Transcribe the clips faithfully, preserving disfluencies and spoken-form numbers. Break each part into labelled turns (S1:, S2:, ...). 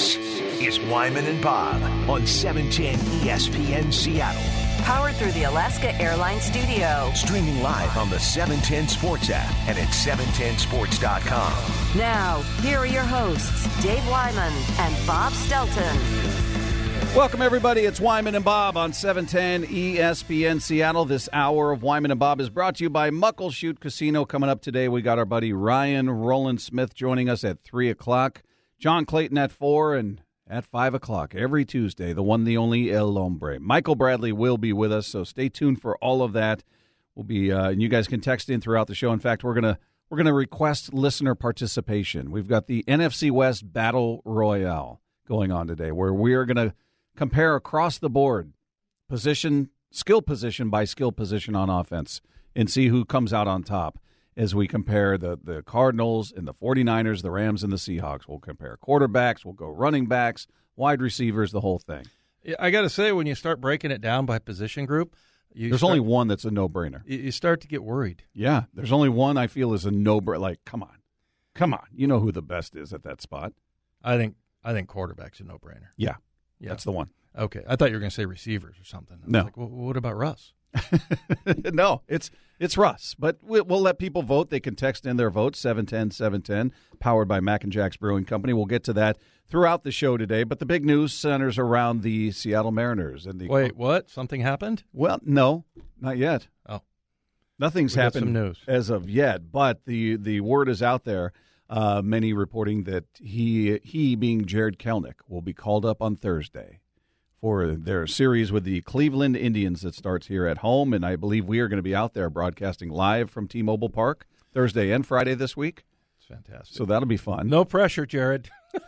S1: This is Wyman and Bob on seven ten E S P N Seattle.
S2: Powered through the Alaska Airlines studio.
S1: Streaming live on the seven ten Sports app and at seven ten sports dot com.
S2: Now, here are your hosts, Dave Wyman and Bob Stelton.
S3: Welcome, everybody. It's Wyman and Bob on seven ten E S P N Seattle. This hour of Wyman and Bob is brought to you by Muckleshoot Casino. Coming up today, we got our buddy Ryan Roland Smith joining us at three o'clock. John Clayton at four and at five o'clock every Tuesday, the one, the only El Hombre. Michael Bradley will be with us, so stay tuned for all of that. We'll be, uh, and you guys can text in throughout the show. In fact, we're gonna we're gonna request listener participation. We've got the N F C West Battle Royale going on today, where we are gonna compare across the board, position, skill position by skill position on offense, and see who comes out on top as we compare the, the Cardinals and the 49ers, the Rams and the Seahawks. We'll compare quarterbacks, we'll go running backs, wide receivers, the whole thing.
S4: I got to say, when you start breaking it down by position group, you
S3: there's
S4: start,
S3: only one that's a no-brainer.
S4: You start to get worried.
S3: Yeah, there's only one I feel is a no-brainer. Like, come on. Come on. You know who the best is at that spot.
S4: I think I think quarterback's a no-brainer.
S3: Yeah.
S4: Yeah.
S3: That's the one.
S4: Okay. I thought you were going to say receivers or something. I was
S3: No.
S4: like, well, what about Russ?
S3: No, it's it's Russ. But we'll, we'll let people vote. They can text in their votes, seven ten, seven ten, powered by Mac and Jack's Brewing Company. We'll get to that throughout the show today. But the big news centers around the Seattle Mariners. And the
S4: Wait, what? Something happened?
S3: Well, no, not yet.
S4: Oh.
S3: Nothing's
S4: We got
S3: happened
S4: some news.
S3: as of yet. But the, the word is out there. Uh, many reporting that he, he, being Jared Kelenic, will be called up on Thursday for their series with the Cleveland Indians that starts here at home. And I believe we are going to be out there broadcasting live from T-Mobile Park Thursday and Friday this week.
S4: It's fantastic.
S3: So that'll be fun.
S4: No pressure, Jared.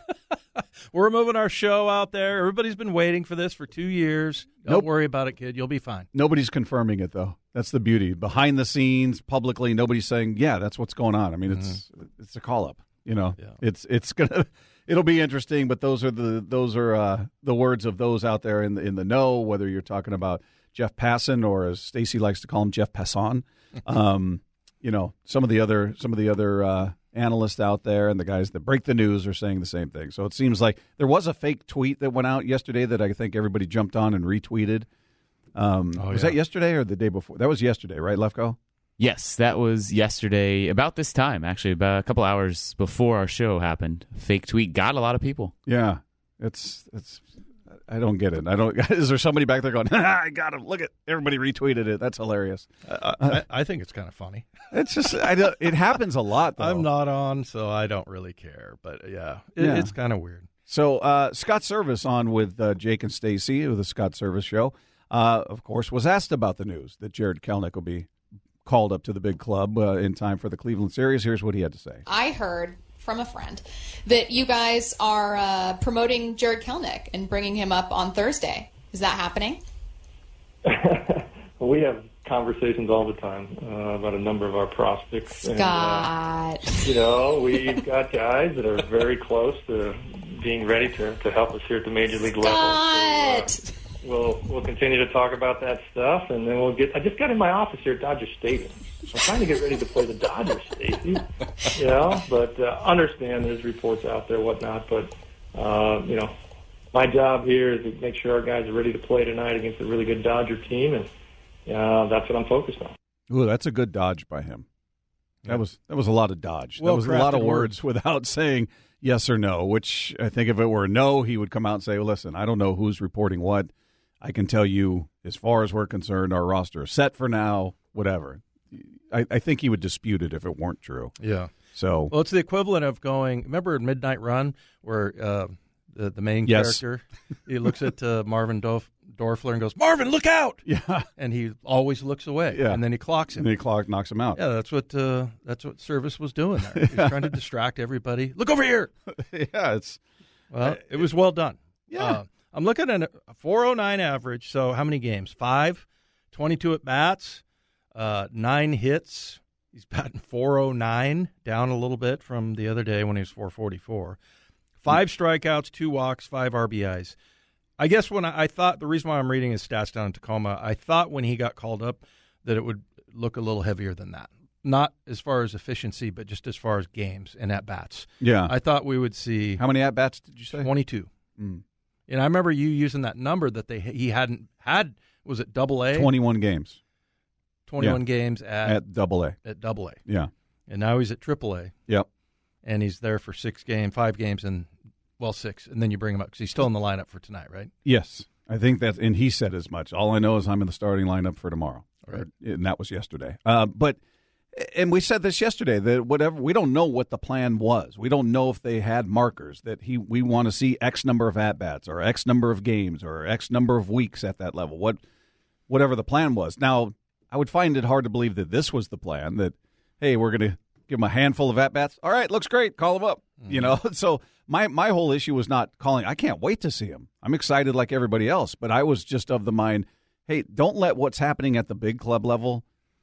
S4: We're moving our show out there. Everybody's been waiting for this for two years. Don't
S3: Nope.
S4: worry about it, kid. You'll be fine.
S3: Nobody's confirming it, though. That's the beauty. Behind the scenes, publicly, nobody's saying, yeah, that's what's going on. I mean, it's mm-hmm. it's a call-up. You know,
S4: Yeah.
S3: it's it's gonna it'll be interesting. But those are the those are uh, the words of those out there in the, in the know. Whether you're talking about Jeff Passan or, as Stacy likes to call him, Jeff Passan, um, you know, some of the other some of the other uh, analysts out there and the guys that break the news are saying the same thing. So it seems like there was a fake tweet that went out yesterday that I think everybody jumped on and retweeted. Um,
S4: Oh,
S3: was
S4: yeah.
S3: that yesterday or the day before? That was yesterday, right, Lefko?
S5: Yes, that was yesterday, about this time, actually, about a couple hours before our show happened. Fake tweet got a lot of people.
S3: Yeah, it's it's. I don't get it. I don't. Is there somebody back there going, I got him? Look at everybody retweeted it. That's hilarious.
S4: I, I, I think it's kind of funny.
S3: It's just I don't, it happens a lot. Though.
S4: I'm not on, so I don't really care. But, yeah, it,
S3: Yeah.
S4: it's kind of weird.
S3: So uh, Scott Service on with uh, Jake and Stacy with the Scott Service Show, uh, of course, was asked about the news that Jared Kelenic will be called up to the big club uh, in time for the Cleveland series. Here's what he had to say.
S6: I heard from a friend that you guys are uh, promoting Jared Kelenic and bringing him up on Thursday. Is that happening?
S7: We have conversations all the time uh, about a number of our prospects.
S6: Scott.
S7: And, uh, you know, we've got guys that are very close to being ready to, to help us here at the major league level.
S6: Scott!
S7: So, uh, We'll we'll continue to talk about that stuff, and then we'll get. I just got in my office here at Dodger Stadium. I'm trying to get ready to play the Dodgers, Stacey. You know, but uh, understand there's reports out there, whatnot. But uh, you know, my job here is to make sure our guys are ready to play tonight against a really good Dodger team, and uh, that's what I'm focused on.
S3: Ooh, that's a good dodge by him. That
S4: Yeah.
S3: was that was a lot of dodge. That was a lot of
S4: Well-crafted
S3: words without saying yes or no. Which I think if it were no, he would come out and say, well, "Listen, I don't know who's reporting what. I can tell you, as far as we're concerned, our roster is set for now, whatever." I, I think he would dispute it if it weren't true.
S4: Yeah.
S3: So,
S4: Well, it's the equivalent of going, remember in Midnight Run where uh, the, the main
S3: Yes.
S4: character, he looks at uh, Marvin Dorf, Dorfler and goes, Marvin, look out!
S3: yeah.
S4: And he always looks away.
S3: Yeah.
S4: And then he clocks him.
S3: And then Clark knocks him out.
S4: Yeah, that's what uh, that's what Service was doing there. He was trying to distract everybody. Look over here.
S3: yeah, it's
S4: Well, it was well done.
S3: Yeah.
S4: Uh, I'm looking at a four oh nine average. So how many games? Five, twenty-two at bats, uh, nine hits. He's batting four oh nine, down a little bit from the other day when he was four forty-four. Five strikeouts, two walks, five R B Is. I guess when I, I thought, the reason why I'm reading his stats down in Tacoma, I thought when he got called up that it would look a little heavier than that. not as far as efficiency, but just as far as games and at-bats.
S3: Yeah.
S4: I thought we would see
S3: How many at-bats did you say?
S4: twenty-two.
S3: Mm.
S4: And I remember you using that number that they he hadn't had, was it double A?
S3: twenty-one games.
S4: twenty-one
S3: Yeah.
S4: games at,
S3: At double A.
S4: at double A.
S3: Yeah.
S4: And now he's at triple A.
S3: Yep.
S4: And he's there for six games, five games, and, well, six. And then you bring him up because he's still in the lineup for tonight, right?
S3: Yes. I think that, and he said as much. All I know is I'm in the starting lineup for tomorrow.
S4: Right.
S3: And that was yesterday. Uh, but, and we said this yesterday, that whatever, we don't know what the plan was. We don't know if they had markers that he, we want to see X number of at-bats or X number of games or X number of weeks at that level, what, whatever the plan was. Now, I would find it hard to believe that this was the plan, that, hey, we're going to give him a handful of at-bats. All right, looks great. Call him up. Mm-hmm. You know, so my, my whole issue was not calling. I can't wait to see him. I'm excited like everybody else, but I was just of the mind, hey, don't let what's happening at the big club level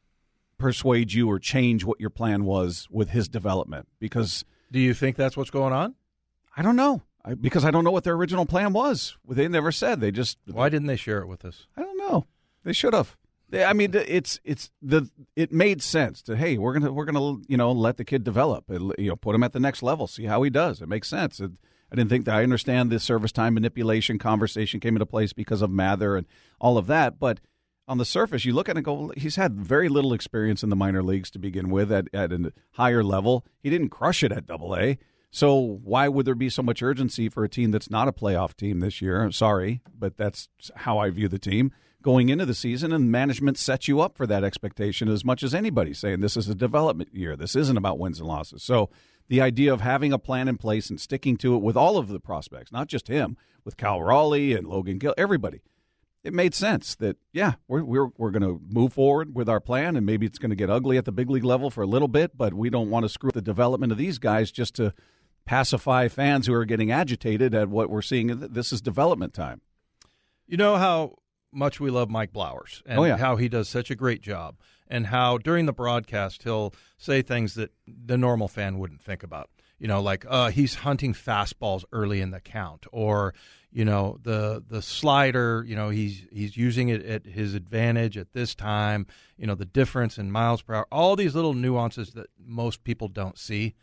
S3: persuade you or change what your plan was with his development. Because
S4: Do you think that's what's going on?
S3: I don't know. I, because I don't know what their original plan was. They never said. They just.
S4: Why didn't they share it with us?
S3: I don't know. They should have. They, I mean, it's it's the it made sense to hey, we're gonna we're gonna you know let the kid develop. You know, put him at the next level, see how he does. It makes sense. It, I didn't think that. I understand the service time manipulation conversation came into place because of Mather and all of that, but on the surface, you look at it and go, he's had very little experience in the minor leagues to begin with at, at a higher level. He didn't crush it at double A. So why would there be so much urgency for a team that's not a playoff team this year? I'm sorry, but that's how I view the team going into the season, and management sets you up for that expectation as much as anybody, saying this is a development year. This isn't about wins and losses. So the idea of having a plan in place and sticking to it with all of the prospects, not just him, with Cal Raleigh and Logan Gill, everybody, it made sense that, yeah, we're we're we're going to move forward with our plan, and maybe it's going to get ugly at the big league level for a little bit, but we don't want to screw up the development of these guys just to pacify fans who are getting agitated at what we're seeing. This is development time.
S4: You know how much we love Mike Blowers and
S3: oh, yeah.
S4: how he does such a great job, and how during the broadcast he'll say things that the normal fan wouldn't think about. You know, like uh, he's hunting fastballs early in the count, or you know the the slider. You know, he's he's using it at his advantage at this time. You know, the difference in miles per hour. All these little nuances that most people don't see.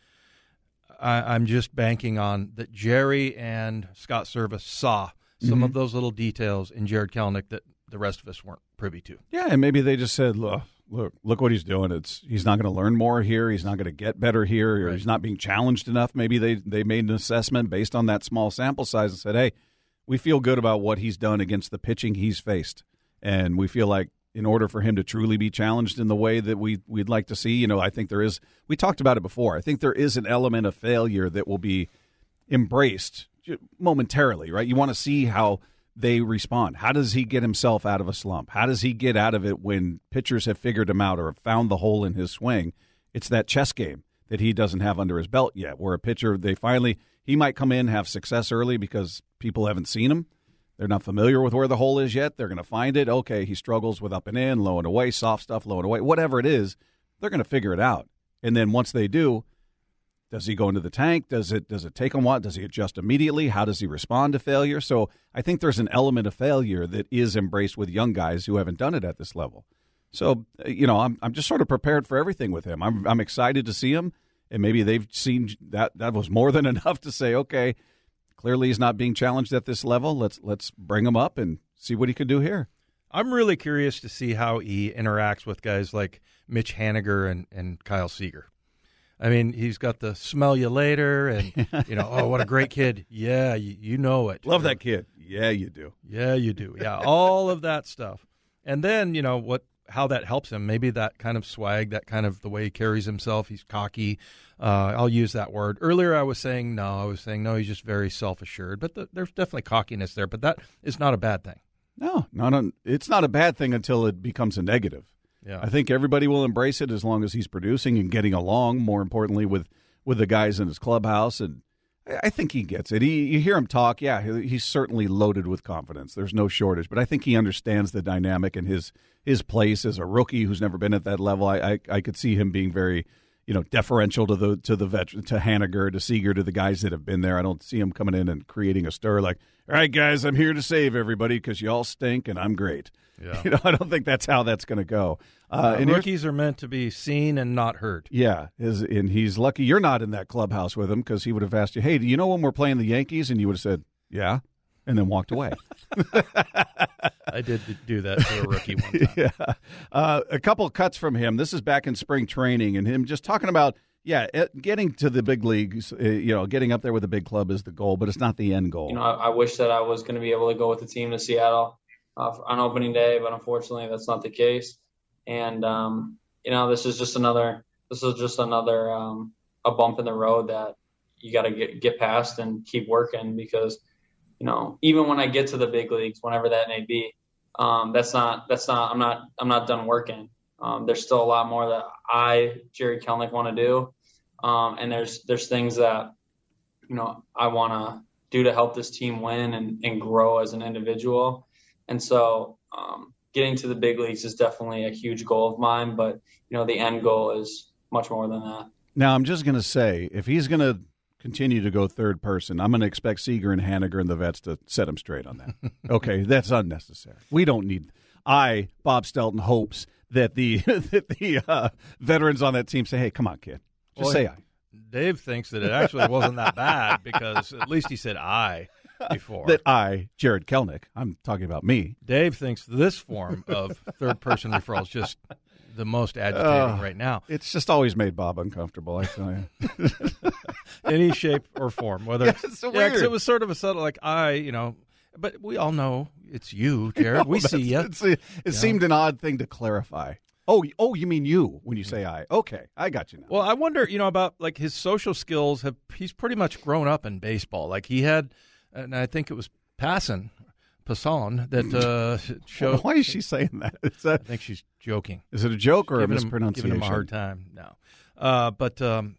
S4: I, I'm just banking on that Jerry and Scott Service saw some
S3: mm-hmm.
S4: of those little details in Jared Kelenic that the rest of us weren't privy to.
S3: Yeah, and maybe they just said, look, look, look what he's doing. It's he's not going to learn more here. He's not going to get better here. Or
S4: right.
S3: He's not being challenged enough. Maybe they, they made an assessment based on that small sample size and said, hey, we feel good about what he's done against the pitching he's faced. And we feel like in order for him to truly be challenged in the way that we, we'd like to see, you know, I think there is – we talked about it before. I think there is an element of failure that will be embraced momentarily, right? You want to see how they respond. How does he get himself out of a slump? How does he get out of it when pitchers have figured him out or have found the hole in his swing? It's that chess game that he doesn't have under his belt yet, where a pitcher, they finally – he might come in, have success early because people haven't seen him. They're not familiar with where the hole is yet. They're going to find it. Okay, he struggles with up and in, low and away, soft stuff, low and away, whatever it is, they're going to figure it out. And then once they do, does he go into the tank? Does it does it take him what? Does he adjust immediately? How does he respond to failure? So I think there's an element of failure that is embraced with young guys who haven't done it at this level. So, you know, I'm I'm just sort of prepared for everything with him. I'm I'm excited to see him, and maybe they've seen that that was more than enough to say, okay, clearly he's not being challenged at this level. Let's let's bring him up and see what he can do here.
S4: I'm really curious to see how he interacts with guys like Mitch Haniger and, and Kyle Seager. I mean, he's got the smell you later and, you know, oh, what a great kid. Yeah, you, you know it.
S3: Love that kid. Yeah, you do.
S4: Yeah, you do. Yeah, all of that stuff. And then, you know, what how that helps him. Maybe that kind of swag, that kind of the way he carries himself. He's cocky. Uh, I'll use that word. Earlier I was saying no. I was saying no, he's just very self-assured. But the, there's definitely cockiness there. But that is not a bad thing.
S3: No, not a, it's not a bad thing until it becomes a negative.
S4: Yeah.
S3: I think everybody will embrace it as long as he's producing and getting along, more importantly, with, with the guys in his clubhouse. And I think he gets it. He, you hear him talk, yeah, he's certainly loaded with confidence. There's no shortage. But I think he understands the dynamic and his his place as a rookie who's never been at that level. I, I, I could see him being very you know, deferential to the to the veteran, to Haniger, to Seager, to the guys that have been there. I don't see him coming in and creating a stir like, all right, guys, I'm here to save everybody because you all stink and I'm great.
S4: Yeah.
S3: You know, I don't think that's how that's going to go. Uh,
S4: Uh,
S3: and
S4: rookies are meant to be seen and not heard.
S3: Yeah, his, and he's lucky you're not in that clubhouse with him because he would have asked you, hey, do you know when we're playing the Yankees? And you would have said, yeah, and then walked away.
S4: I did do that to a rookie one time.
S3: Yeah. Uh, a couple cuts from him. This is back in spring training, and him just talking about, yeah, it, getting to the big leagues, uh, you know, getting up there with a big club is the goal, but it's not the end goal.
S8: You know, I, I wish that I was going to be able to go with the team to Seattle uh, on opening day, but unfortunately that's not the case. And, um, you know, this is just another, this is just another, um, a bump in the road that you got to get, get past and keep working because, you know, even when I get to the big leagues, whenever that may be, um, that's not, that's not, I'm not, I'm not done working. Um, there's still a lot more that I, Jared Kelenic, want to do. Um, and there's, there's things that, you know, I want to do to help this team win and, and grow as an individual. And so, um, getting to the big leagues is definitely a huge goal of mine, but, you know, the end goal is much more than that.
S3: Now, I'm just going to say, if he's going to continue to go third person, I'm going to expect Seager and Haniger and the vets to set him straight on that. Okay, that's unnecessary. We don't need – I, Bob Stelton, hopes that the that the uh, veterans on that team say, hey, come on, kid. Just
S4: Well,
S3: say I.
S4: Dave thinks that it actually wasn't that bad because at least he said I before.
S3: That I, Jared Kelenic, I'm talking about me.
S4: Dave thinks this form of third-person referral is just the most agitating
S3: Uh,
S4: right now.
S3: It's just always made Bob uncomfortable, I tell you.
S4: Any shape or form, whether
S3: Yeah,
S4: it's,
S3: it's so
S4: yeah, 'cause
S3: weird.
S4: it was sort of a subtle, like I, you know, but we all know it's you, Jared. We see you.
S3: It's a, it seemed an odd thing to clarify. Oh, y- oh, you mean you when you say I. Okay, I got you now.
S4: Well, I wonder, you know, about like his social skills. Have he's pretty much grown up in baseball. Like he had, and I think it was Passan, Passan that uh, showed.
S3: Why is she saying that? Is, that?
S4: I think she's joking.
S3: Is it a joke or a
S4: Giving him-
S3: mispronunciation?
S4: Giving him a hard time. No, uh, but um,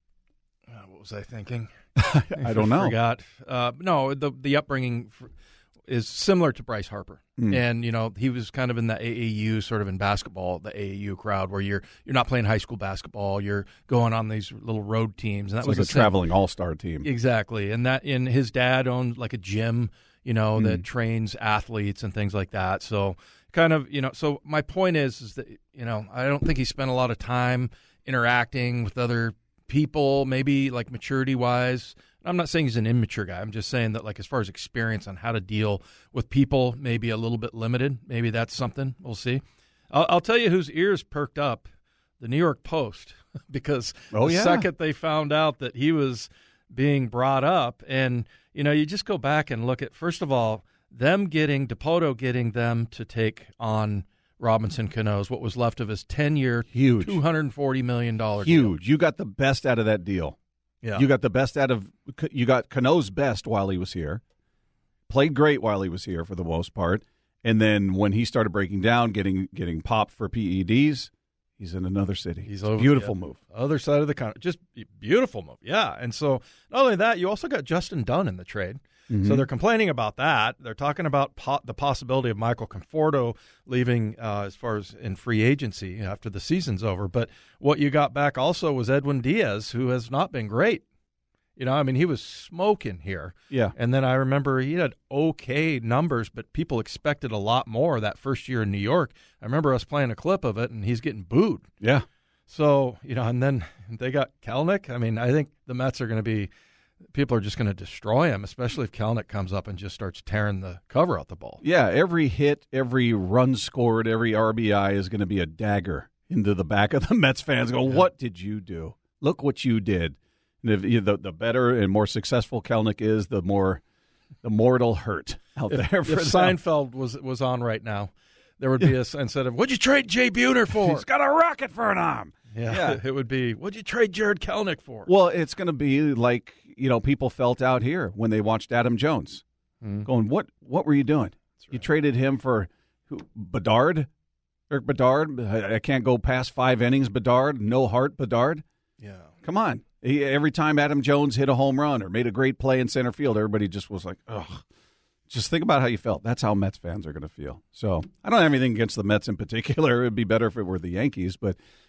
S4: uh, what was I thinking?
S3: I don't know.
S4: Forgot. Uh, no, the the upbringing f- is similar to Bryce Harper,
S3: Mm.
S4: and you know he was kind of in the A A U, sort of in basketball, the A A U crowd, where you're you're not playing high school basketball, you're going on these little road teams, and that
S3: It's
S4: was
S3: like a
S4: the same-
S3: traveling all-star team.
S4: Exactly, and that in his dad owned like a gym, you know,
S3: Mm.
S4: that trains athletes and things like that. So kind of, you know, so my point is, is that you know I don't think he spent a lot of time interacting with other people, maybe like maturity wise. I'm not saying he's an immature guy. I'm just saying that, like, as far as experience on how to deal with people, maybe a little bit limited. Maybe that's something. We'll see. I'll, I'll tell you whose ears perked up, the New York Post, because
S3: Oh,
S4: the
S3: yeah.
S4: second they found out that he was being brought up, and, you know, you just go back and look at, first of all, them getting, Dipoto getting them to take on Robinson Cano's, what was left of his ten-year,
S3: Huge.
S4: two hundred forty million dollars deal.
S3: Huge. You got the best out of that deal.
S4: Yeah.
S3: You got the best out of you got Cano's best while he was here. Played great while he was here for the most part. And then when he started breaking down, getting getting popped for P E Ds, he's in another city.
S4: He's
S3: It's a
S4: over,
S3: beautiful
S4: yeah,
S3: move.
S4: Other side of the country. Just beautiful move. Yeah. And so not only that, you also got Justin Dunn in the trade.
S3: Mm-hmm.
S4: So they're complaining about that. They're talking about po- the possibility of Michael Conforto leaving uh, as far as in free agency after the season's over. But what you got back also was Edwin Diaz, who has not been great. You know, I mean, he was smoking here.
S3: Yeah.
S4: And then I remember he had okay numbers, but people expected a lot more that first year in New York. I remember us playing a clip of it, and he's getting booed.
S3: Yeah.
S4: So, you know, and then they got Kelenic. I mean, I think the Mets are going to be, people are just going to destroy him, especially if Kelenic comes up and just starts tearing the cover out the ball.
S3: Yeah, every hit, every run scored, every R B I is going to be a dagger into the back of the Mets fans. Go, what did you do? Look what you did. And if, you know, the, the better and more successful Kelenic is, the more the more it'll hurt out
S4: If,
S3: there.
S4: if
S3: For them.
S4: Seinfeld was was on right now, there would be a instead of "What'd you trade Jay Buhner for?"
S3: He's got a rocket for an arm.
S4: yeah,
S3: Yeah.
S4: it would be "What'd you trade Jared Kelenic for?"
S3: Well, it's going to be like, you know, people felt out here when they watched Adam Jones,
S4: Mhm.
S3: going, "What? What were you doing? You traded him for who? Bedard, Eric Bedard. I, I can't go past five innings. Bedard, no heart. Bedard.
S4: Yeah.
S3: Come on." He, every time Adam Jones hit a home run or made a great play in center field, everybody just was like, "Ugh." Just think about how you felt. That's how Mets fans are going to feel. So I don't have anything against the Mets in particular. It would be better if it were the Yankees, but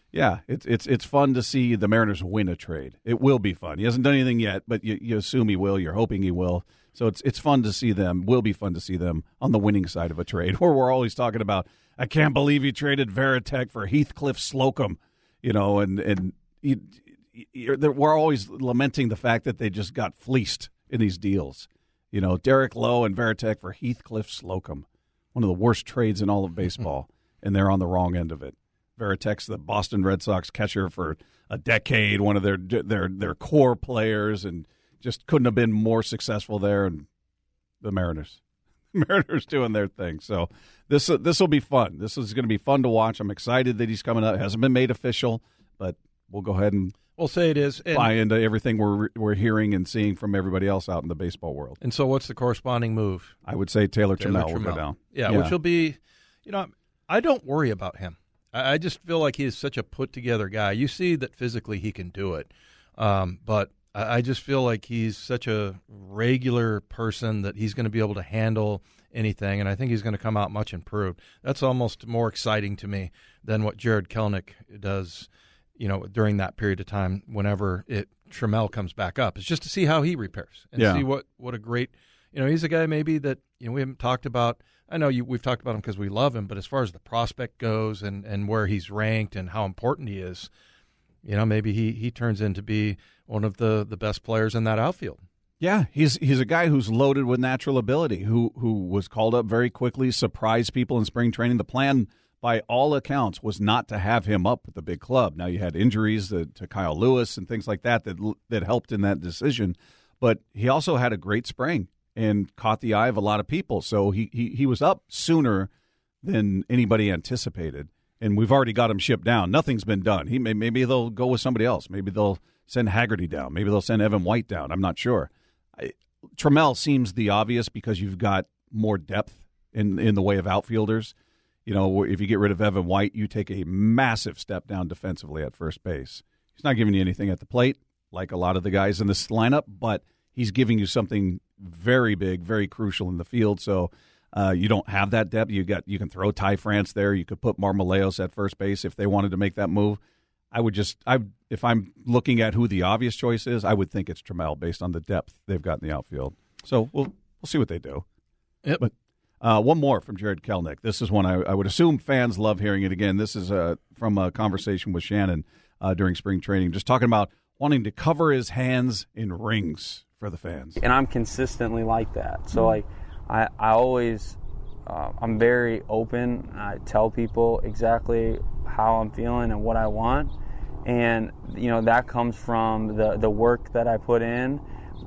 S3: Yeah, it's it's it's fun to see the Mariners win a trade. It will be fun. He hasn't done anything yet, but you, you assume he will. You're hoping he will. So it's it's fun to see them. Will be fun to see them on the winning side of a trade, where we're always talking about, I can't believe he traded Varitek for Heathcliff Slocum, you know, and and he, he, we're always lamenting the fact that they just got fleeced in these deals. You know, Derek Lowe and Varitek for Heathcliff Slocum, one of the worst trades in all of baseball, and they're on the wrong end of it. Varitek's the Boston Red Sox catcher for a decade, one of their their their core players, and just couldn't have been more successful there. And the Mariners, Mariners doing their thing. So this this will be fun. This is going to be fun to watch. I'm excited that he's coming up. It hasn't been made official, but we'll go ahead and
S4: we'll say it is. And
S3: buy into everything we're we're hearing and seeing from everybody else out in the baseball world.
S4: And so, what's the corresponding move?
S3: I would say Taylor,
S4: Taylor
S3: Trammell will go down.
S4: Yeah,
S3: yeah,
S4: which will be, you know, I don't worry about him. I, I just feel like he is such a put together guy. You see that physically he can do it, um, but I, I just feel like he's such a regular person that he's going to be able to handle anything, and I think he's going to come out much improved. That's almost more exciting to me than what Jarred Kelenic does, you know, during that period of time whenever it Trammell comes back up. It's just to see how he repairs and
S3: yeah.
S4: see what, what a great, you know, he's a guy maybe that, you know, we haven't talked about. I know you, we've talked about him because we love him, but as far as the prospect goes and, and where he's ranked and how important he is, you know, maybe he, he turns into be one of the, the best players in that outfield.
S3: Yeah, he's he's a guy who's loaded with natural ability, who who was called up very quickly, surprised people in spring training. The plan, by all accounts, was not to have him up with the big club. Now, you had injuries to, to Kyle Lewis and things like that, that that helped in that decision, but he also had a great spring and caught the eye of a lot of people. So he, he, he was up sooner than anybody anticipated, and we've already got him shipped down. Nothing's been done. He may, Maybe they'll go with somebody else. Maybe they'll send Haggerty down. Maybe they'll send Evan White down. I'm not sure. I, Trammell seems the obvious because you've got more depth in, in the way of outfielders. You know, if you get rid of Evan White, you take a massive step down defensively at first base. He's not giving you anything at the plate, like a lot of the guys in this lineup, but he's giving you something very big, very crucial in the field. So uh, you don't have that depth. You got you can throw Ty France there. You could put Marmoleos at first base if they wanted to make that move. I would just, I if I'm looking at who the obvious choice is, I would think it's Trammell based on the depth they've got in the outfield. So we'll we'll see what they do.
S4: Yep.
S3: But uh, one more from Jarred Kelenic. This is one I, I would assume fans love hearing it again. This is uh, from a conversation with Shannon uh, during spring training, just talking about wanting to cover his hands in rings for the fans.
S9: And I'm consistently like that. So like I, I always, uh, I'm very open. I tell people exactly how I'm feeling and what I want. And, you know, that comes from the, the work that I put in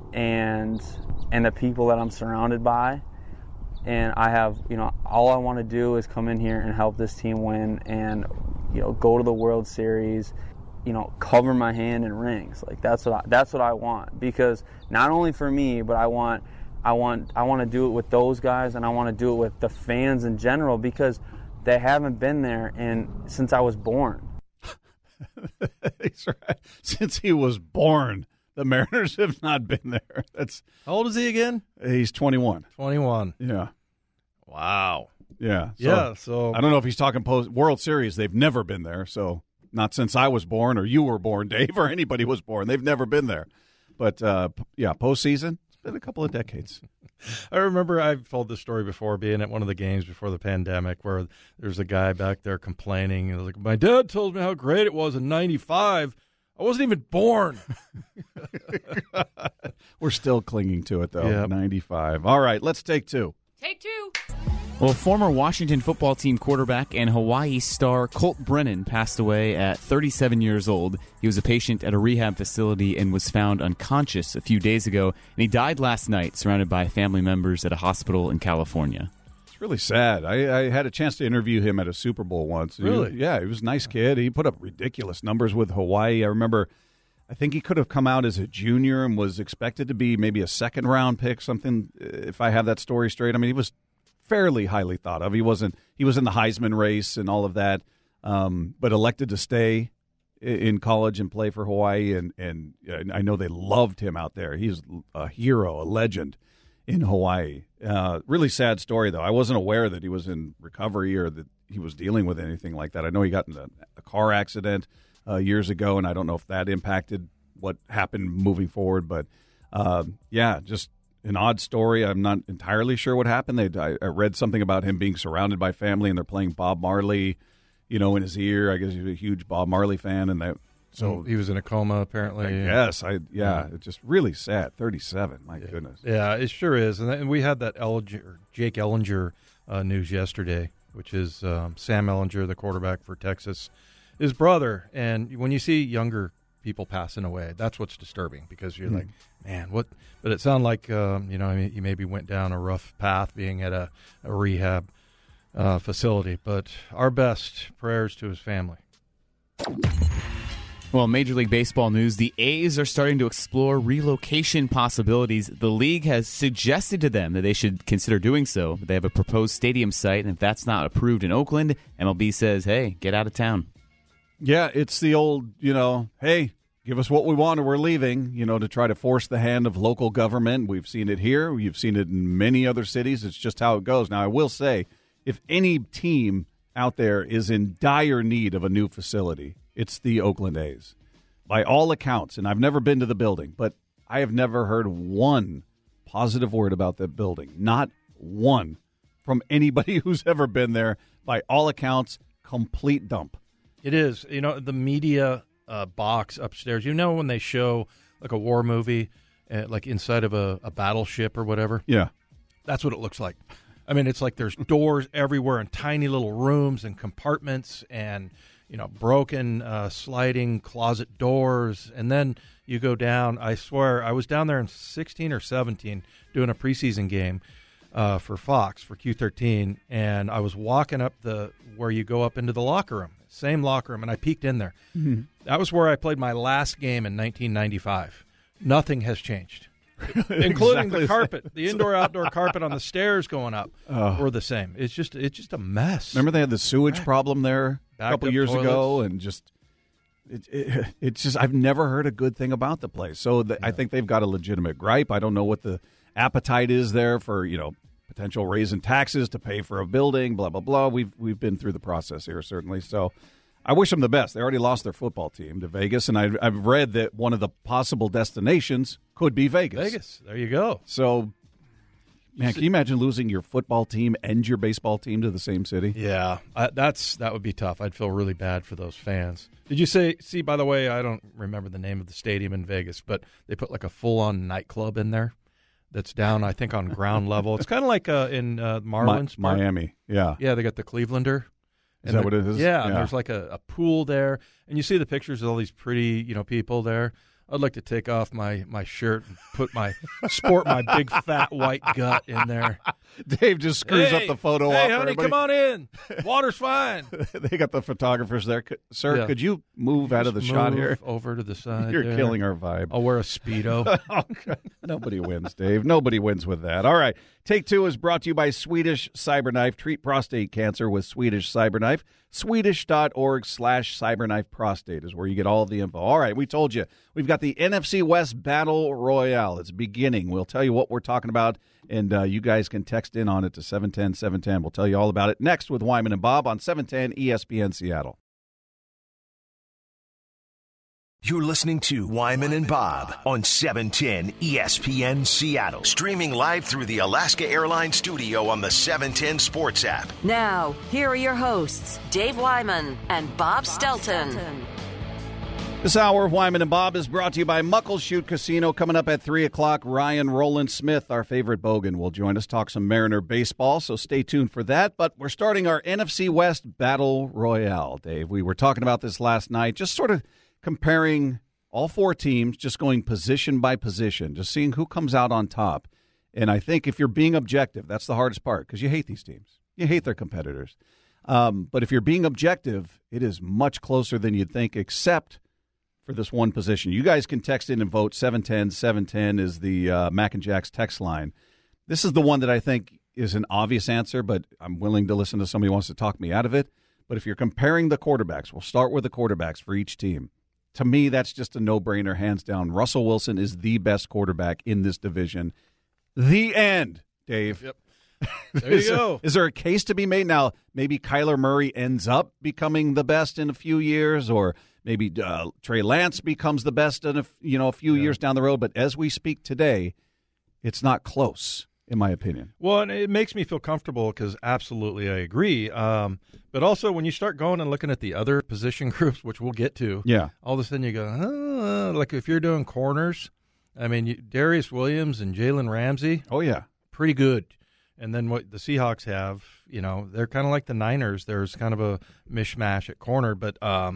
S9: and and the people that I'm surrounded by. And I have, you know, all I want to do is come in here and help this team win and, you know, go to the World Series, you know, cover my hand in rings. Like that's what I, that's what I want, because not only for me, but I want I want I want to do it with those guys, and I want to do it with the fans in general, because they haven't been there and since I was born.
S3: That's right. Since he was born, the Mariners have not been there. That's
S4: How old is he again?
S3: He's twenty-one.
S4: twenty-one.
S3: Yeah.
S4: Wow.
S3: Yeah. So,
S4: yeah. So
S3: I don't know if he's talking post World Series. They've never been there. So not since I was born or you were born, Dave, or anybody was born. They've never been there. But uh, yeah, postseason. It's been a couple of decades.
S4: I remember I've told this story before, being at one of the games before the pandemic, where there's a guy back there complaining. And like, my dad told me how great it was in ninety-five. I wasn't even born.
S3: We're still clinging to it, though.
S4: Yep.
S3: ninety-five. All right, let's take two.
S2: Take two.
S5: Well, former Washington football team quarterback and Hawaii star Colt Brennan passed away at thirty-seven years old. He was a patient at a rehab facility and was found unconscious a few days ago, and he died last night surrounded by family members at a hospital in California.
S3: It's really sad. I, I had a chance to interview him at a Super Bowl once.
S4: Really?
S3: He, yeah, he was a nice kid. He put up ridiculous numbers with Hawaii. I remember, I think he could have come out as a junior and was expected to be maybe a second-round pick, something, if I have that story straight. I mean, he was fairly highly thought of. He wasn't. He was in the Heisman race and all of that, um, but elected to stay in college and play for Hawaii. And, and I know they loved him out there. He's a hero, a legend. in Hawaii. Uh, really sad story, though. I wasn't aware that he was in recovery or that he was dealing with anything like that. I know he got in a, a car accident uh, years ago, and I don't know if that impacted what happened moving forward. But, uh, yeah, just an odd story. I'm not entirely sure what happened. They, I, I read something about him being surrounded by family, and they're playing Bob Marley, you know, in his ear. I guess he's a huge Bob Marley fan, and that. So
S4: he was in a coma, apparently.
S3: I guess. I yeah, it's just really sad. thirty-seven, my
S4: yeah.
S3: goodness.
S4: Yeah, it sure is. And, and we had that Ellinger, Jake Ellinger uh, news yesterday, which is um, Sam Ellinger, the quarterback for Texas, his brother. And when you see younger people passing away, that's what's disturbing, because you're mm. like, man, what? But it sounded like, um, you know, I mean, he maybe went down a rough path being at a, a rehab uh, facility. But our best prayers to his family.
S5: Well, Major League Baseball news, the A's are starting to explore relocation possibilities. The league has suggested to them that they should consider doing so. They have a proposed stadium site, and if that's not approved in Oakland, M L B says, hey, get out of town.
S3: Yeah, it's the old, you know, hey, give us what we want or we're leaving, you know, to try to force the hand of local government. We've seen it here. You've seen it in many other cities. It's just how it goes. Now, I will say, if any team out there is in dire need of a new facility, it's the Oakland A's. By all accounts, and I've never been to the building, but I have never heard one positive word about that building. Not one from anybody who's ever been there. By all accounts, complete dump.
S4: It is. You know, the media uh, box upstairs, you know when they show like a war movie, uh, like inside of a, a battleship or whatever?
S3: Yeah.
S4: That's what it looks like. I mean, it's like there's doors everywhere and tiny little rooms and compartments and, you know, broken uh, sliding closet doors. And then you go down. I swear, I was down there in sixteen or seventeen doing a preseason game uh, for Fox, for Q thirteen, and I was walking up the where you go up into the locker room, same locker room, and I peeked in there. Mm-hmm. That was where I played my last game in nineteen ninety-five. Nothing has changed. Including exactly the carpet, the indoor-outdoor carpet on the stairs going up oh. were the same. It's just it's just a mess.
S3: Remember they had the sewage Back. problem there a couple years
S4: toilets.
S3: ago, and just it, it, it's just I've never heard a good thing about the place. So the, yeah. I think they've got a legitimate gripe. I don't know what the appetite is there for, you know, potential raise in taxes to pay for a building. Blah blah blah. We've we've been through the process here certainly. So. I wish them the best. They already lost their football team to Vegas, and I've, I've read that one of the possible destinations could be Vegas.
S4: Vegas, there you go.
S3: So, man, can you imagine losing your football team and your baseball team to the same city?
S4: Yeah, I, that's that would be tough. I'd feel really bad for those fans. Did you say, see, by the way, I don't remember the name of the stadium in Vegas, but they put like a full-on nightclub in there that's down, I think, on ground level. It's kind of like uh, in uh, Marlins.
S3: Mi- Miami, yeah.
S4: Yeah, they got the Clevelander.
S3: Is and that what it is?
S4: Yeah, yeah. And there's like a, a pool there, and you see the pictures of all these pretty, you know, people there. I'd like to take off my, my shirt and put my sport my big fat white gut in there.
S3: Dave just screws
S4: hey,
S3: up the photo.
S4: Hey,
S3: op
S4: honey,
S3: everybody.
S4: come on in. Water's fine.
S3: They got the photographers there, sir.
S4: Yeah.
S3: Could you move
S4: just
S3: out of the shot here?
S4: Over to the side.
S3: You're
S4: there.
S3: killing our vibe.
S4: I'll wear a Speedo.
S3: Okay. Nobody wins, Dave. Nobody wins with that. All right. Take Two is brought to you by Swedish Cyberknife. Treat prostate cancer with Swedish Cyberknife. Swedish.org slash Cyberknife Prostate is where you get all of the info. All right, we told you. We've got the N F C West Battle Royale. It's beginning. We'll tell you what we're talking about, and uh, you guys can text in on it to seven ten seven ten. We'll tell you all about it next with Wyman and Bob on seven ten E S P N Seattle.
S1: You're listening to Wyman and Bob on seven ten E S P N Seattle. Streaming live through the Alaska Airlines studio on the seven ten Sports app.
S2: Now, here are your hosts, Dave Wyman and Bob Stelton.
S3: This hour of Wyman and Bob is brought to you by Muckleshoot Casino. Coming up at three o'clock, Ryan Roland Smith, our favorite Bogan, will join us, talk some Mariner baseball, so stay tuned for that. But we're starting our N F C West Battle Royale, Dave. We were talking about this last night, just sort of comparing all four teams, just going position by position, just seeing who comes out on top. And I think if you're being objective, that's the hardest part, because you hate these teams. You hate their competitors. Um, but if you're being objective, it is much closer than you'd think, except for this one position. You guys can text in and vote. seven ten seven ten is the uh, Mac and Jack's text line. This is the one that I think is an obvious answer, but I'm willing to listen to somebody who wants to talk me out of it. But if you're comparing the quarterbacks, we'll start with the quarterbacks for each team. To me, that's just a no-brainer, hands down. Russell Wilson is the best quarterback in this division. The end, Dave.
S4: Yep. There you
S3: is,
S4: go.
S3: There, is there a case to be made now? Maybe Kyler Murray ends up becoming the best in a few years, or maybe uh, Trey Lance becomes the best in a, you know, a few yeah. years down the road. But as we speak today, it's not close, in my opinion.
S4: Well, and it makes me feel comfortable because absolutely I agree. Um, but also when you start going and looking at the other position groups, which we'll get to,
S3: yeah,
S4: all of a sudden you go, oh, like if you're doing corners, I mean, you, Darius Williams and Jalen Ramsey.
S3: Oh, yeah.
S4: Pretty good. And then what the Seahawks have, you know, they're kind of like the Niners. There's kind of a mishmash at corner. But, um,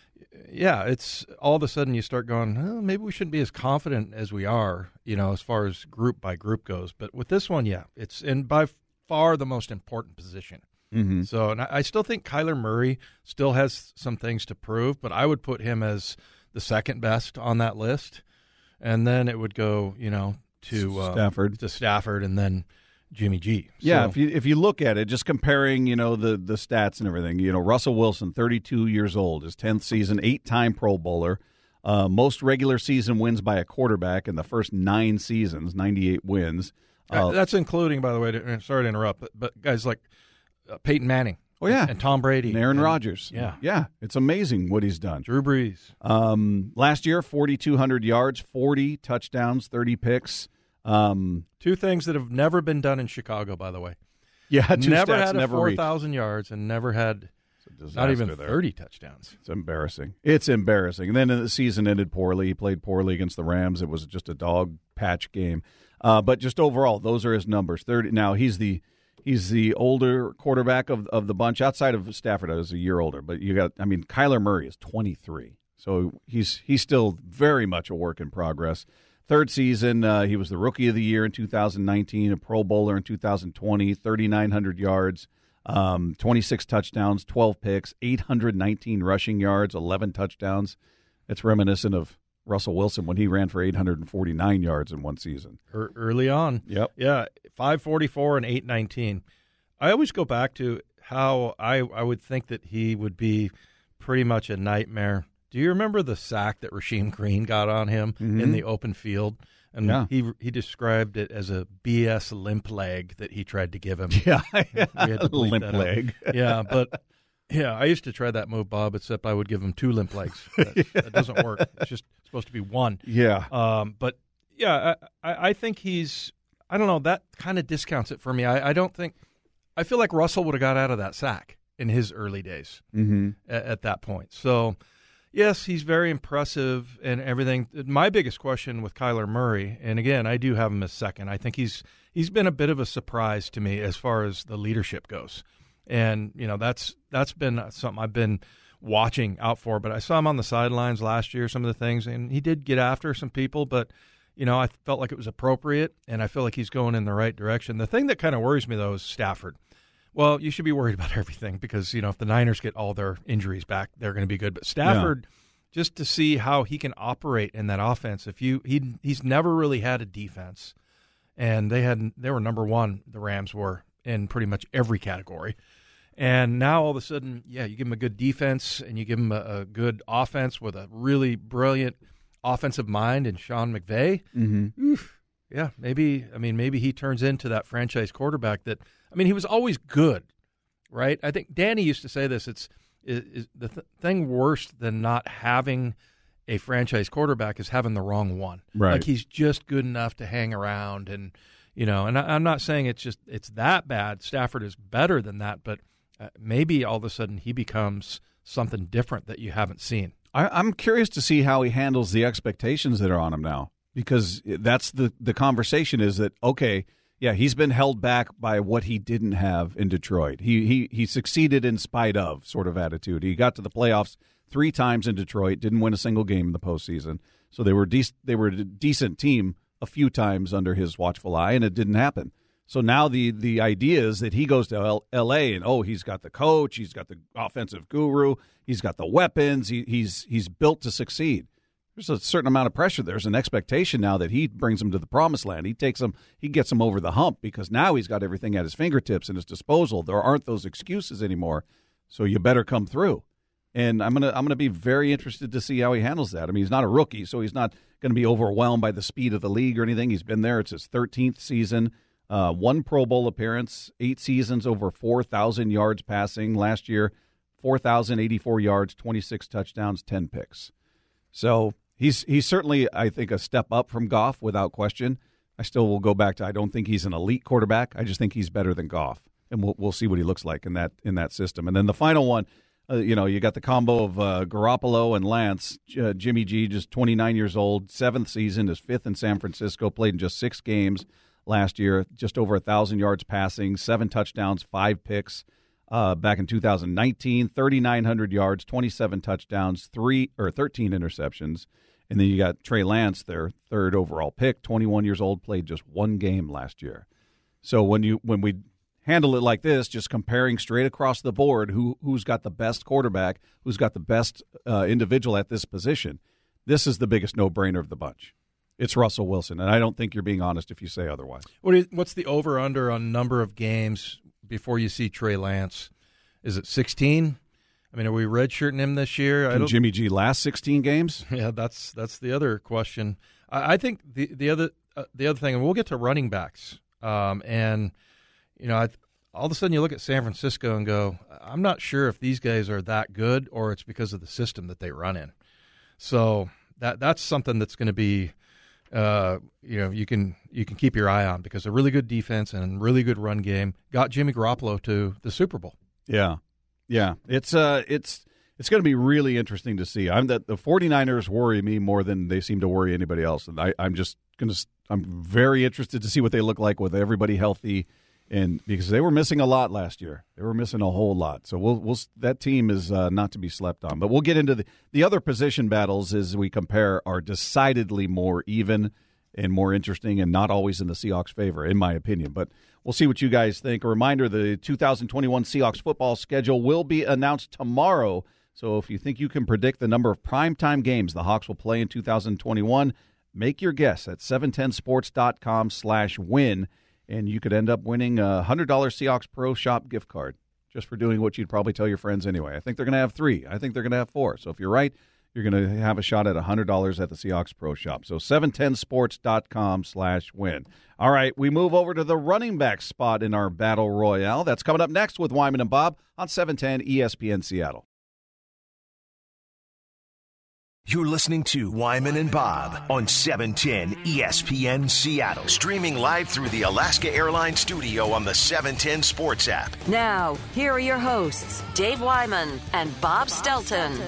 S4: yeah, it's all of a sudden you start going, oh, maybe we shouldn't be as confident as we are, you know, as far as group by group goes. But with this one, yeah, it's in by far the most important position.
S3: Mm-hmm.
S4: So and I, I still think Kyler Murray still has some things to prove, but I would put him as the second best on that list. And then it would go, you know, to uh,
S3: Stafford.
S4: to Stafford and then Jimmy G. So,
S3: yeah, if you if you look at it, just comparing, you know, the the stats and everything, you know, Russell Wilson, thirty-two years old, his tenth season, eight-time Pro Bowler, uh, most regular season wins by a quarterback in the first nine seasons, ninety-eight wins.
S4: Uh, that's including, by the way, to, sorry to interrupt, but, but guys like uh, Peyton Manning.
S3: Oh, yeah.
S4: And, and Tom Brady.
S3: And Aaron
S4: and,
S3: Rodgers.
S4: Yeah.
S3: Yeah, it's amazing what he's done.
S4: Drew Brees.
S3: Um, last year, forty-two hundred yards, forty touchdowns, thirty picks. Um,
S4: two things that have never been done in Chicago, by the way.
S3: Yeah, two
S4: never
S3: stats
S4: had a
S3: never
S4: four thousand yards and never had not even
S3: there.
S4: thirty touchdowns.
S3: It's embarrassing. It's embarrassing. And then the season ended poorly. He played poorly against the Rams. It was just a dog patch game. Uh, but just overall, those are his numbers. Thirty. Now he's the he's the older quarterback of of the bunch outside of Stafford. I was a year older, but you got. I mean, Kyler Murray is twenty-three, so he's he's still very much a work in progress. Third season, uh, he was the Rookie of the Year in two thousand nineteen, a Pro Bowler in two thousand twenty, thirty-nine hundred yards, um, twenty-six touchdowns, twelve picks, eight hundred nineteen rushing yards, eleven touchdowns. It's reminiscent of Russell Wilson when he ran for eight hundred forty-nine yards in one season.
S4: Early on.
S3: Yep.
S4: Yeah, five forty-four and eight nineteen. I always go back to how I, I would think that he would be pretty much a nightmare. Do you remember the sack that Rasheem Green got on him
S3: mm-hmm.
S4: in the open field? And
S3: yeah.
S4: he he described it as a B S limp leg that he tried to give him.
S3: Yeah,
S4: we had to bleep
S3: limp
S4: that
S3: leg.
S4: Yeah, but yeah, I used to try that move, Bob, except I would give him two limp legs. That, yeah. that doesn't work. It's just supposed to be one.
S3: Yeah.
S4: Um, but yeah, I, I think he's, I don't know, that kind of discounts it for me. I, I don't think, I feel like Russell would have got out of that sack in his early days
S3: mm-hmm.
S4: at, at that point. So, yes, he's very impressive and everything. My biggest question with Kyler Murray, and again, I do have him as second. I think he's he's been a bit of a surprise to me as far as the leadership goes, and you know that's that's been something I've been watching out for. But I saw him on the sidelines last year, some of the things, and he did get after some people, but you know I felt like it was appropriate, and I feel like he's going in the right direction. The thing that kind of worries me though is Stafford. Well, you should be worried about everything because, you know, if the Niners get all their injuries back, they're going to be good. But Stafford, yeah. just to see how he can operate in that offense, if you he he's never really had a defense, and they had they were number one, the Rams were, in pretty much every category. And now all of a sudden, yeah, you give him a good defense and you give him a, a good offense with a really brilliant offensive mind in Sean McVay.
S3: Mm-hmm.
S4: Oof, yeah, maybe, I mean, maybe he turns into that franchise quarterback that, I mean, he was always good, right? I think Danny used to say this. It's is, is the th- thing worse than not having a franchise quarterback is having the wrong one.
S3: Right.
S4: Like he's just good enough to hang around, and you know. And I, I'm not saying it's just it's that bad. Stafford is better than that, but uh, maybe all of a sudden he becomes something different that you haven't seen.
S3: I, I'm curious to see how he handles the expectations that are on him now, because that's the the conversation is that okay. Yeah, he's been held back by what he didn't have in Detroit. He he he succeeded in spite of sort of attitude. He got to the playoffs three times in Detroit, didn't win a single game in the postseason. So they were de- they were a decent team a few times under his watchful eye, and it didn't happen. So now the the idea is that he goes to L- L.A. and oh, he's got the coach, he's got the offensive guru, he's got the weapons, he, he's he's built to succeed. There's a certain amount of pressure. There's an expectation now that he brings him to the promised land. He takes him, he gets him over the hump because now he's got everything at his fingertips and his disposal. There aren't those excuses anymore. So you better come through. And I'm gonna I'm gonna be very interested to see how he handles that. I mean, he's not a rookie, so he's not going to be overwhelmed by the speed of the league or anything. He's been there. It's his thirteenth season, uh, one Pro Bowl appearance, eight seasons over four thousand yards passing. Last year, four thousand eighty-four yards, twenty-six touchdowns, ten picks. So he's he's certainly, I think, a step up from Goff without question. I still will go back to I don't think he's an elite quarterback. I just think he's better than Goff, and we'll we'll see what he looks like in that in that system. And then the final one. Uh, you know, you got the combo of uh, Garoppolo and Lance. Uh, Jimmy G, just twenty-nine years old, seventh season, is fifth in San Francisco, played in just six games last year, just over one thousand yards passing, seven touchdowns, five picks. Uh, back in two thousand nineteen, thirty-nine hundred yards, twenty-seven touchdowns, three or thirteen interceptions. And then you got Trey Lance, their third overall pick, twenty-one years old, played just one game last year. So when you when we handle it like this, just comparing straight across the board who, who's got the best quarterback, who's got the best uh, individual at this position, this is the biggest no-brainer of the bunch. It's Russell Wilson, and I don't think you're being honest if you say otherwise.
S4: What is, what's the over-under on number of games before you see Trey Lance? Is it sixteen? I mean, are we redshirting him this year?
S3: Can Jimmy G last sixteen games?
S4: Yeah, that's that's the other question. I, I think the the other uh, the other thing, and we'll get to running backs, um, and you know, I, all of a sudden you look at San Francisco and go, I'm not sure if these guys are that good or it's because of the system that they run in. So that that's something that's going to be, uh, you know, you can you can keep your eye on because a really good defense and really good run game got Jimmy Garoppolo to the Super Bowl.
S3: Yeah, yeah, it's uh, it's it's going to be really interesting to see. I'm that the 49ers worry me more than they seem to worry anybody else, and I, I'm just going to I'm very interested to see what they look like with everybody healthy. And because they were missing a lot last year, they were missing a whole lot. So we'll, we'll that team is uh, not to be slept on. But we'll get into the the other position battles as we compare are decidedly more even and more interesting, and not always in the Seahawks' favor, in my opinion. But we'll see what you guys think. A reminder: the two thousand twenty-one Seahawks football schedule will be announced tomorrow. So if you think you can predict the number of primetime games the Hawks will play in two thousand twenty-one, make your guess at seven ten sports dot com slash win. And you could end up winning a one hundred dollars Seahawks Pro Shop gift card just for doing what you'd probably tell your friends anyway. I think they're going to have three. I think they're going to have four. So if you're right, you're going to have a shot at one hundred dollars at the Seahawks Pro Shop. So seven ten sports dot com slash win. All right, we move over to the running back spot in our Battle Royale. That's coming up next with Wyman and Bob on seven ten E S P N Seattle.
S1: You're listening to Wyman and Bob on seven ten E S P N Seattle. Streaming live through the Alaska Airlines studio on the seven ten Sports app.
S2: Now, here are your hosts, Dave Wyman and Bob Stelton.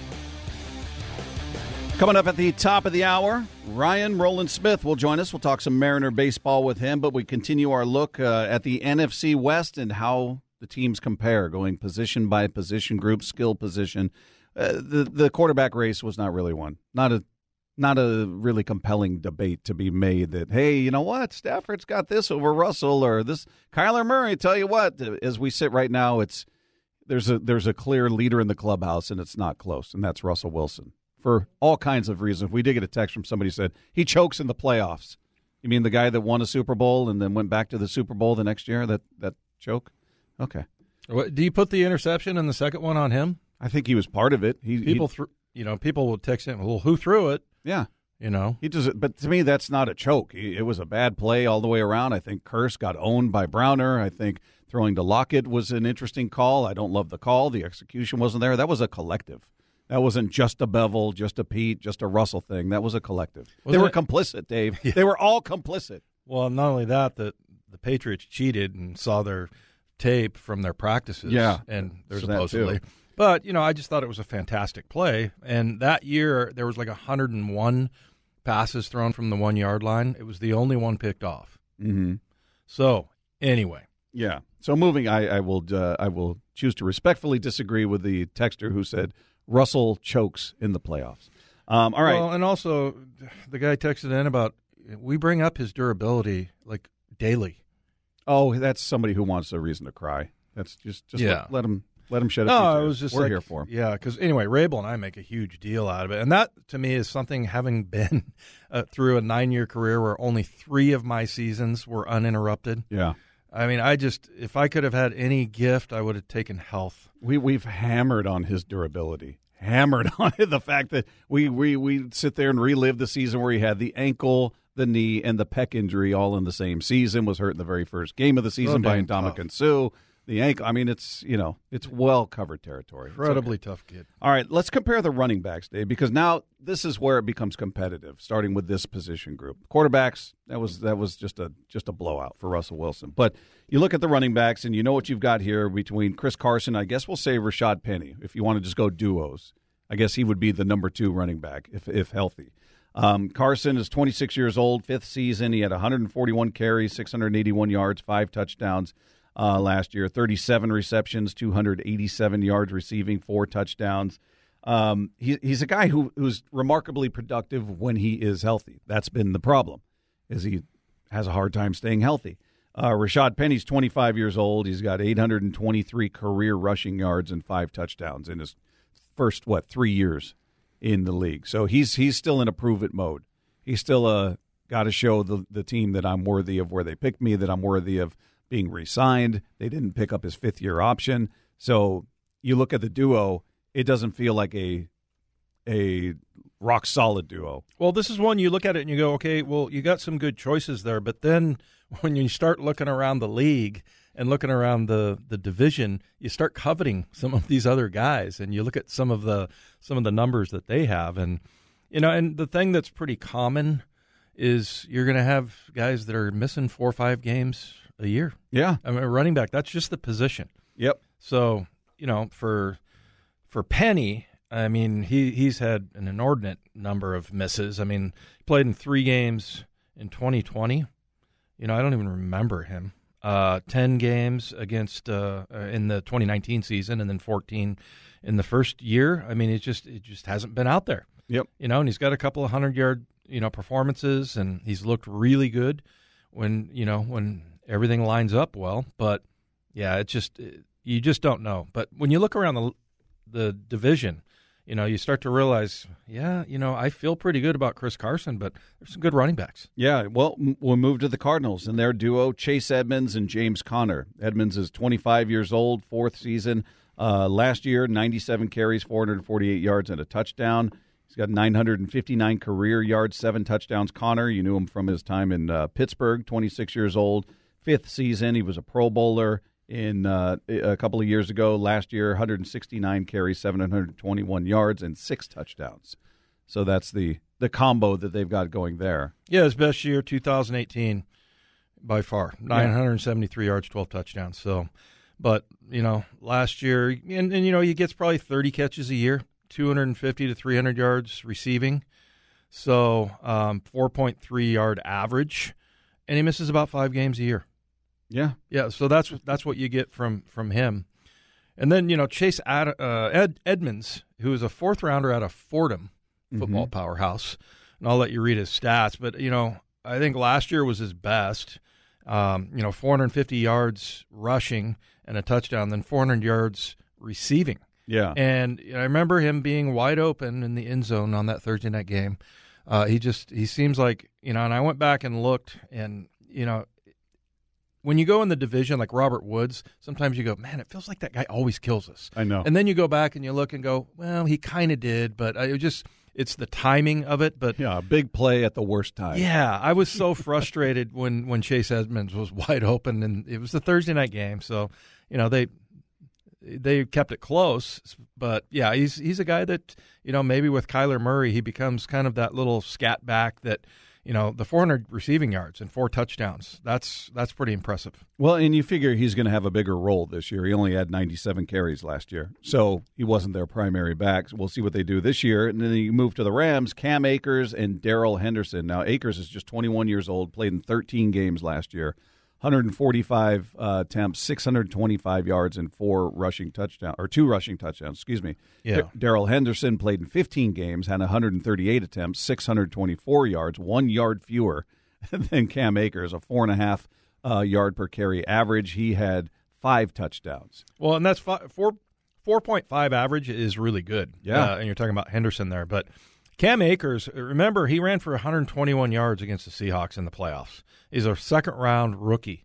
S3: Coming up at the top of the hour, Ryan Rowland-Smith will join us. We'll talk some Mariner baseball with him, but we continue our look uh, at the N F C West and how the teams compare, going position by position group, skill position. Uh, the the quarterback race was not really one. Not a not a really compelling debate to be made that, hey, you know what, Stafford's got this over Russell or this Kyler Murray. Tell you what, as we sit right now, it's there's a there's a clear leader in the clubhouse, and it's not close, and that's Russell Wilson for all kinds of reasons. We did get a text from somebody who said he chokes in the playoffs. You mean the guy that won a Super Bowl and then went back to the Super Bowl the next year? That that choke? Okay.
S4: What, do you put the interception and the second one on him?
S3: I think he was part of it. He,
S4: people, th- you know, people will text him, "Well, who threw it?"
S3: Yeah,
S4: you know,
S3: he does it. But to me, that's not a choke. He, it was a bad play all the way around. I think Kearse got owned by Browner. I think throwing to Lockett was an interesting call. I don't love the call. The execution wasn't there. That was a collective. That wasn't just a Bevel, just a Pete, just a Russell thing. That was a collective. Wasn't they were it? complicit, Dave. Yeah. They were all complicit.
S4: Well, not only that, that the Patriots cheated and saw their tape from their practices.
S3: Yeah,
S4: and they're supposedly. But, you know, I just thought it was a fantastic play. And that year, there was like one hundred one passes thrown from the one-yard line. It was the only one picked off.
S3: Mm-hmm.
S4: So, anyway.
S3: Yeah. So, moving, I, I will uh, I will choose to respectfully disagree with the texter who said Russell chokes in the playoffs. Um, all right.
S4: Well, and also, the guy texted in about, we bring up his durability, like, daily.
S3: Oh, that's somebody who wants a reason to cry. That's just, just
S4: yeah.
S3: let, let him... Let him shed a
S4: no,
S3: few tears.
S4: It was just
S3: We're
S4: like,
S3: here for him.
S4: Yeah, because anyway, Rabel and I make a huge deal out of it. And that, to me, is something having been uh, through a nine-year career where only three of my seasons were uninterrupted.
S3: Yeah.
S4: I mean, I just if I could have had any gift, I would have taken health.
S3: We we've hammered on his durability, hammered on the fact that we we we sit there and relive the season where he had the ankle, the knee, and the pec injury all in the same season. Was hurt in the very first game of the season
S4: so
S3: by Ndamukong Suh. The ankle. I mean, it's you know it's well covered territory.
S4: Incredibly
S3: okay.
S4: tough kid.
S3: All right, let's compare the running backs, Dave, because now this is where it becomes competitive. Starting with this position group, quarterbacks. That was that was just a just a blowout for Russell Wilson. But you look at the running backs, and you know what you've got here between Chris Carson. I guess we'll say Rashad Penny, if you want to just go duos. I guess he would be the number two running back if if healthy. Um, Carson is twenty-six years old, fifth season. He had one hundred forty-one carries, six hundred eighty-one yards, five touchdowns. Uh, last year, thirty-seven receptions, two hundred eighty-seven yards receiving, four touchdowns. Um, he, he's a guy who, who's remarkably productive when he is healthy. That's been the problem, is he has a hard time staying healthy. Uh, Rashad Penny's twenty-five years old. He's got eight hundred twenty-three career rushing yards and five touchdowns in his first, what, three years in the league. So he's he's still in a prove-it mode. He's still uh, got to show the, the team that I'm worthy of where they picked me, that I'm worthy of being re-signed. They didn't pick up his fifth-year option. So you look at the duo, it doesn't feel like a a rock-solid duo.
S4: Well, this is one you look at it and you go, okay, well, you got some good choices there. But then when you start looking around the league and looking around the, the division, you start coveting some of these other guys. And you look at some of the some of the numbers that they have. And, you know, and the thing that's pretty common is you're going to have guys that are missing four or five games a year.
S3: Yeah.
S4: I mean, running back, that's just the position.
S3: Yep.
S4: So, you know, for for Penny, I mean, he, he's had an inordinate number of misses. I mean, he played in three games in twenty twenty. You know, I don't even remember him. Uh, ten games against uh, in the twenty nineteen season, and then fourteen in the first year. I mean, it just it just hasn't been out there.
S3: Yep.
S4: You know, and he's got a couple of hundred-yard, you know, performances, and he's looked really good when, you know, when everything lines up well, but yeah, it just you just don't know. But when you look around the the division, you know, you start to realize, yeah, you know, I feel pretty good about Chris Carson, but there's some good running backs.
S3: Yeah, well, we'll move to the Cardinals and their duo, Chase Edmonds and James Conner. Edmonds is twenty-five years old, fourth season. Uh, last year, ninety-seven carries, four hundred forty-eight yards, and a touchdown. He's got nine hundred fifty-nine career yards, seven touchdowns. Conner, you knew him from his time in uh, Pittsburgh, twenty-six years old. Fifth season, he was a Pro Bowler in uh, a couple of years ago. Last year, one hundred sixty-nine carries, seven hundred twenty-one yards, and six touchdowns. So that's the, the combo that they've got going there.
S4: Yeah, his best year, two thousand eighteen, by far. nine hundred seventy-three yeah. yards, twelve touchdowns. So, but, you know, last year, and, and, you know, he gets probably thirty catches a year, two hundred fifty to three hundred yards receiving. So, um, four point three yard average. And he misses about five games a year.
S3: Yeah,
S4: yeah. So that's that's what you get from from him. And then, you know, Chase Ad, uh, Ed, Edmonds, who is a fourth rounder out of Fordham football mm-hmm. powerhouse, and I'll let you read his stats. But you know, I think last year was his best. Um, you know, four hundred fifty yards rushing and a touchdown, then four hundred yards receiving.
S3: Yeah,
S4: and I remember him being wide open in the end zone on that Thursday night game. Uh, he just he seems like, you know, and I went back and looked, and, you know, when you go in the division like Robert Woods, sometimes you go, man, it feels like that guy always kills us.
S3: I know.
S4: And then you go back and you look and go, well, he kind of did, but I just it's the timing of it. But
S3: yeah, a big play at the worst time.
S4: Yeah, I was so frustrated when, when Chase Edmonds was wide open, and it was the Thursday night game, so, you know, they they kept it close. But yeah, he's he's a guy that, you know, maybe with Kyler Murray, he becomes kind of that little scat back that, you know, the four hundred receiving yards and four touchdowns, that's that's pretty impressive.
S3: Well, and you figure he's going to have a bigger role this year. He only had ninety-seven carries last year, so he wasn't their primary back. We'll see what they do this year. And then you move to the Rams, Cam Akers and Darrell Henderson. Now, Akers is just twenty-one years old, played in thirteen games last year, one hundred forty-five uh, attempts, six hundred twenty-five yards, and four rushing touchdowns, or two rushing touchdowns, excuse me.
S4: Yeah.
S3: Darrell Henderson played in fifteen games, had one hundred thirty-eight attempts, six hundred twenty-four yards, one yard fewer than Cam Akers, a four and a half uh, yard per carry average. He had five touchdowns.
S4: Well, and that's five, four four point five average is really good.
S3: Yeah,
S4: uh, and you're talking about Henderson there, but Cam Akers, remember, he ran for one hundred twenty-one yards against the Seahawks in the playoffs. He's a second-round rookie.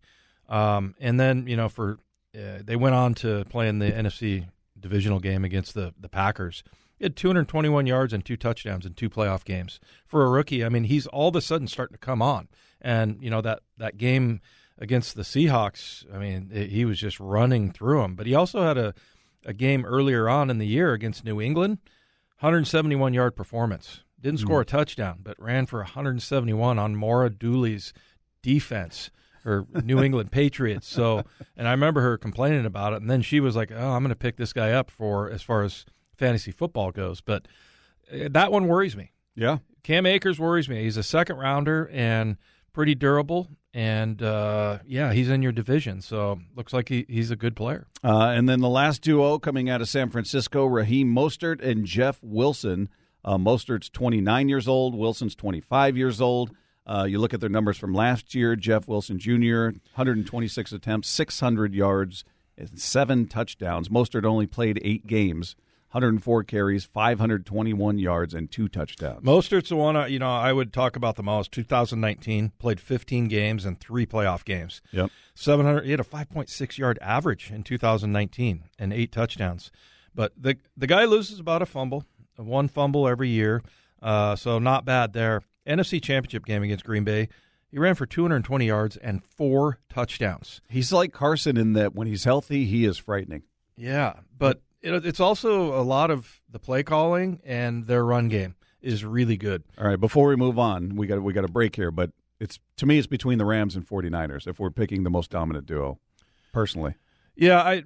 S4: Um, and then, you know, for uh, they went on to play in the N F C divisional game against the, the Packers. He had two hundred twenty-one yards and two touchdowns in two playoff games. For a rookie, I mean, he's all of a sudden starting to come on. And, you know, that, that game against the Seahawks, I mean, it, he was just running through them. But he also had a, a game earlier on in the year against New England, one hundred seventy-one yard performance. Didn't score a touchdown, but ran for one hundred seventy-one on Maura Dooley's defense, or New England Patriots. So, and I remember her complaining about it, and then she was like, "Oh, I'm going to pick this guy up for as far as fantasy football goes." But that one worries me.
S3: Yeah,
S4: Cam Akers worries me. He's a second rounder and pretty durable, and uh, yeah, he's in your division, so looks like he, he's a good player.
S3: Uh, and then the last duo coming out of San Francisco, Raheem Mostert and Jeff Wilson. Uh, Mostert's twenty-nine years old. Wilson's twenty-five years old. Uh, you look at their numbers from last year. Jeff Wilson Junior, one hundred twenty-six attempts, six hundred yards, and seven touchdowns. Mostert only played eight games, one hundred four carries, five hundred twenty-one yards, and two touchdowns.
S4: Mostert's the one, uh, you know, I would talk about the most. two thousand nineteen, played fifteen games and three playoff games.
S3: Yep.
S4: seven hundred. He had a five point six yard average in two thousand nineteen and eight touchdowns. But the the guy loses about a fumble. One fumble every year, uh, so not bad there. N F C Championship game against Green Bay, he ran for two hundred twenty yards and four touchdowns.
S3: He's like Carson in that when he's healthy, he is frightening.
S4: Yeah, but it, it's also a lot of the play calling, and their run game is really good.
S3: All right, before we move on, we got we got a break here, but it's to me it's between the Rams and 49ers if we're picking the most dominant duo, personally.
S4: Yeah, I.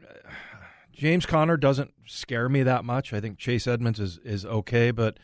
S4: James Conner doesn't scare me that much. I think Chase Edmonds is, is okay, but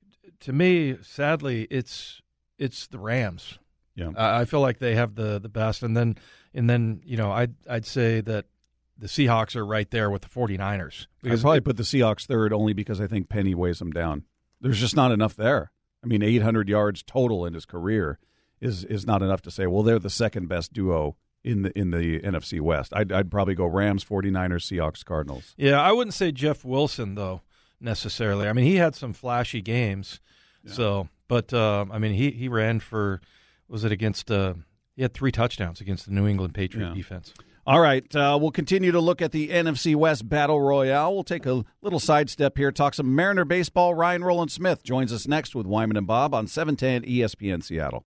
S4: to me, sadly, it's it's the Rams.
S3: Yeah,
S4: I, I feel like they have the, the best, and then and then you know I'd I'd say that the Seahawks are right there with the 49ers.
S3: I'd probably put the Seahawks third only because I think Penny weighs them down. There's just not enough there. I mean, eight hundred yards total in his career is is not enough to say, well, they're the second best duo in the in the N F C West. I'd, I'd probably go Rams, 49ers, Seahawks, Cardinals.
S4: Yeah, I wouldn't say Jeff Wilson, though, necessarily. I mean, he had some flashy games. Yeah. So, but, uh, I mean, he, he ran for, was it against, uh, he had three touchdowns against the New England Patriot yeah. defense.
S3: All right, uh, we'll continue to look at the N F C West Battle Royale. We'll take a little sidestep here, talk some Mariner baseball. Ryan Rowland-Smith joins us next with Wyman and Bob on seven ten E S P N Seattle.